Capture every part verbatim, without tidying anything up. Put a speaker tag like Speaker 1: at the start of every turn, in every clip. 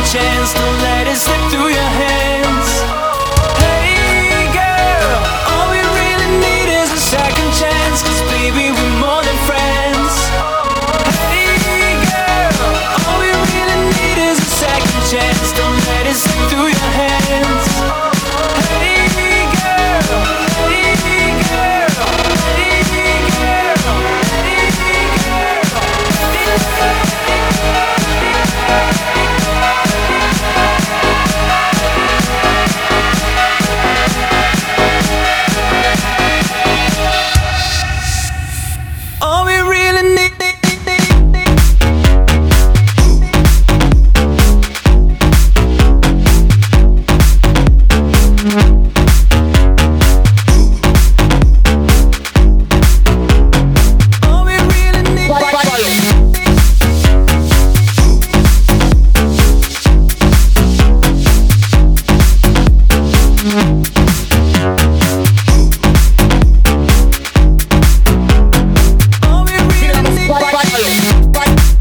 Speaker 1: chance, don't let it slip through your hands. Hey girl, all we really need is a second chance, 'cause baby we're more than friends. Hey girl, all we really need is a second chance, don't let it slip through your hands. Hey girl, hey girl, hey girl, hey girl. All we really need. All we really need. All we really need.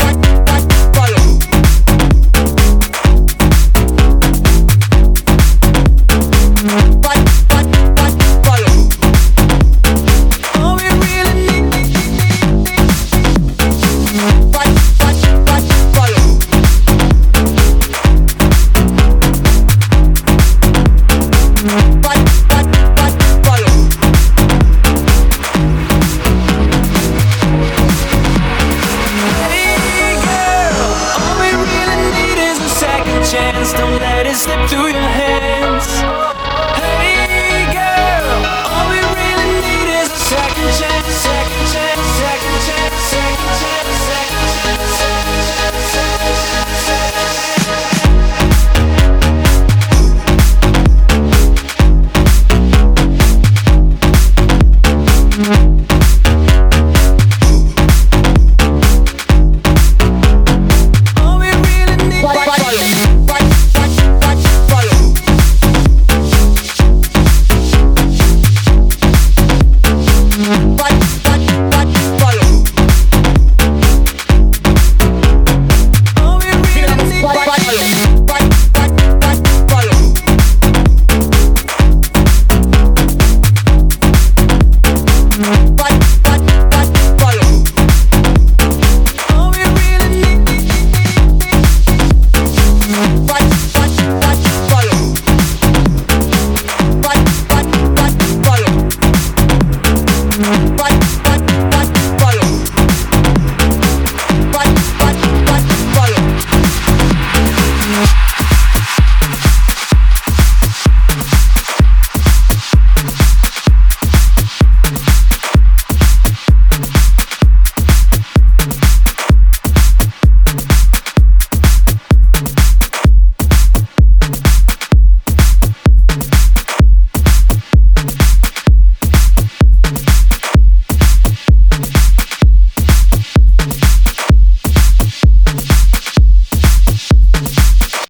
Speaker 1: All we really need. Hey girl, all we really need is a second chance, don't let it slip through your hands.